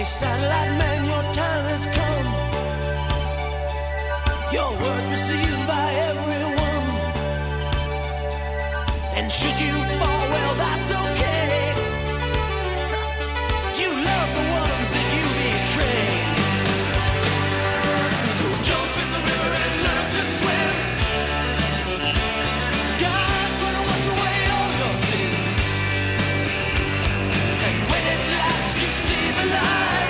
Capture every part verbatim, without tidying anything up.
satellite man, your time has come. Your word received by everyone. And should you fall, well, that's okay. You love the ones that you betray. So jump in the river and learn to swim. God's gonna wash away all your sins. And when at last you see the light,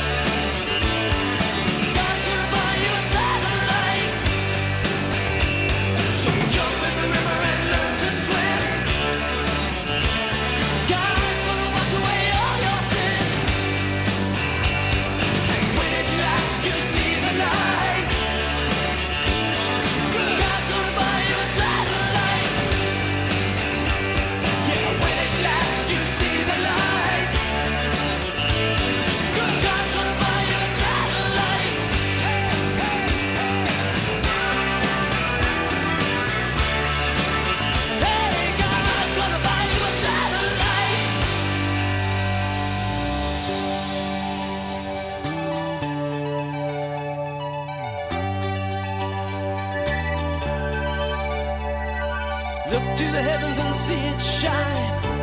God's gonna buy you a satellite. So jump in the river and learn to swim. God's gonna wash away all your sins. And when at last you see the light, God's gonna buy you a satellite. Yeah, when at last you see the light, God's gonna buy you a satellite. Hey, God's gonna buy you a satellite. Look to the heavens and see it shine.